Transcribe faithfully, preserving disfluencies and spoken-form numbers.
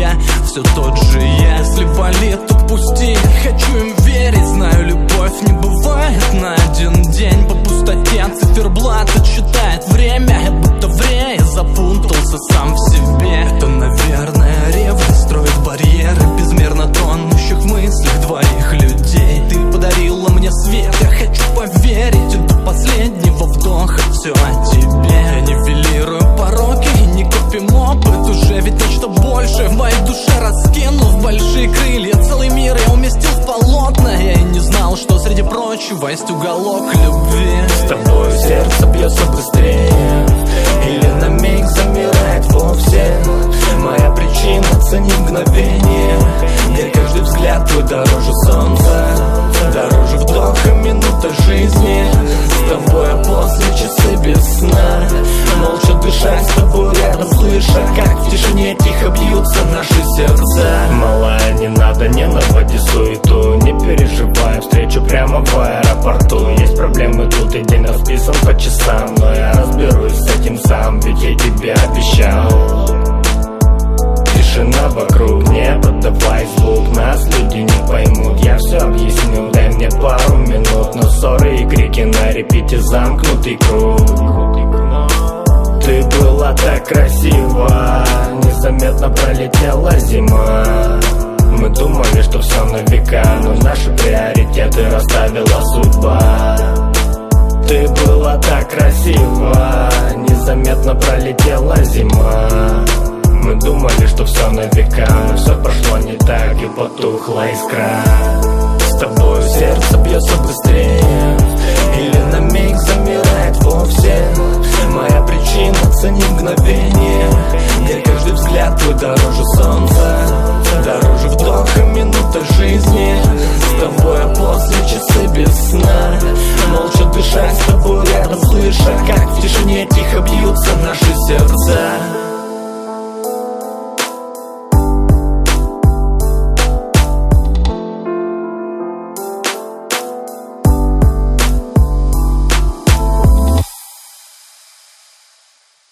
тебе все тот же я. Если болит, то пусти, хочу им верить. Знаю, любовь не бывает на один день. По пустоте циферблат отсчитает время. Я будто в рее запутался сам в себе. Это, наверное, ревность строит барьеры безмерно тонущих в мыслях двоих людей. Ты подарила мне свет, я хочу поверить, и до последнего вдоха все о тебе. Я нивелирую пороки и не копим опыт. Уже ведь нечто большее в моей душе раскинув большие крылья. Целый мир я уместил в полотна. Я и не знал, что среди прочего есть уголок любви. С тобой сердце бьется быстрее, или на миг замирает вовсе. Моя причина — цени мгновение, где каждый взгляд твой дороже солнца, дороже вдоха минута жизни. С тобой, а после часы без сна, молча дышать с тобой рядом, слыша, как в тишине тихо бьются наши сердца. Малая, не надо, не наводи суету, не переживай, встречу прямо в аэропорту. Есть проблемы тут, и день расписан по часам, но я разберусь с этим сам, ведь я тебе обещал. Тишина вокруг, не поддавай звук, нас люди не поймут. Я все объясню, дай мне пару минут, но ссоры и крики на репите замкнутый круг. Ты была так красива, незаметно пролетела зима. Мы думали, что все на века, но наши приоритеты расставила судьба. Ты была так красива, незаметно пролетела зима. Мы думали, что все на века, но все прошло не так, и потухла искра. С тобой сердце бьется быстрее, или на миг замирает вовсе. Моя причина — цени мгновение, где каждый взгляд твой дороже